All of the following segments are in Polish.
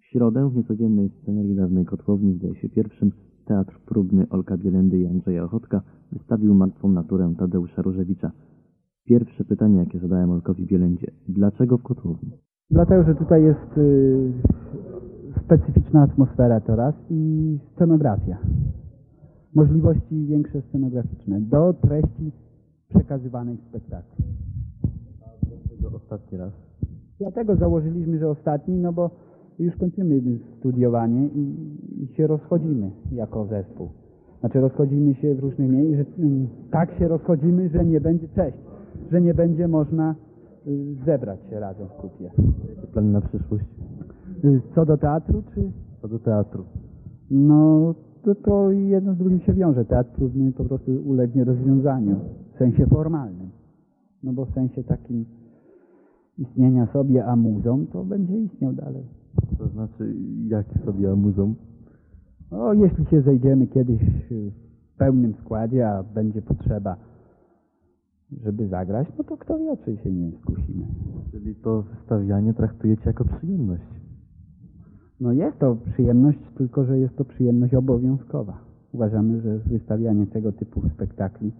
środę w niecodziennej scenerii dawnej kotłowni, zdaje się pierwszym, teatr próbny Olka Bielendy i Andrzeja Ochotka wystawił Martwą naturę Tadeusza Różewicza. Pierwsze pytanie, jakie zadałem Olkowi Bielendzie. Dlaczego w kotłowni? Dlatego, że tutaj jest specyficzna atmosfera teraz i scenografia. Możliwości większe scenograficzne do treści przekazywanej w spektaklu. A dlaczego ostatni raz? Dlatego założyliśmy, że ostatni, no bo już kończymy studiowanie i się rozchodzimy jako zespół. Znaczy rozchodzimy się w różnych miejscach, tak się rozchodzimy, że nie będzie, że nie będzie można zebrać się razem w kupie. Jakie plany na przyszłość? Co do teatru, czy? Co do teatru? No, to jedno z drugim się wiąże. Teatr próbny po prostu ulegnie rozwiązaniu w sensie formalnym. No bo w sensie takim istnienia sobie amuzą, to będzie istniał dalej. To znaczy, jak sobie amuzą? No, jeśli się zejdziemy kiedyś w pełnym składzie, a będzie potrzeba, żeby zagrać, no to kto wie, czy się nie skusimy. Czyli to wystawianie traktujecie jako przyjemność? No jest to przyjemność, tylko że jest to przyjemność obowiązkowa. Uważamy, że wystawianie tego typu spektakli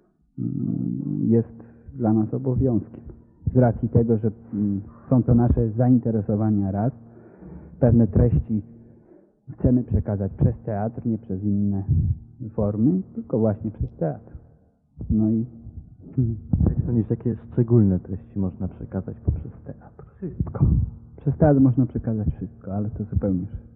jest dla nas obowiązkiem. Z racji tego, że są to nasze zainteresowania raz, pewne treści chcemy przekazać przez teatr, nie przez inne formy, tylko właśnie przez teatr. No i jak sądzisz, jakie szczególne treści można przekazać poprzez teatr? wszystko. Przez teatr można przekazać wszystko, ale to zupełnie wszystko.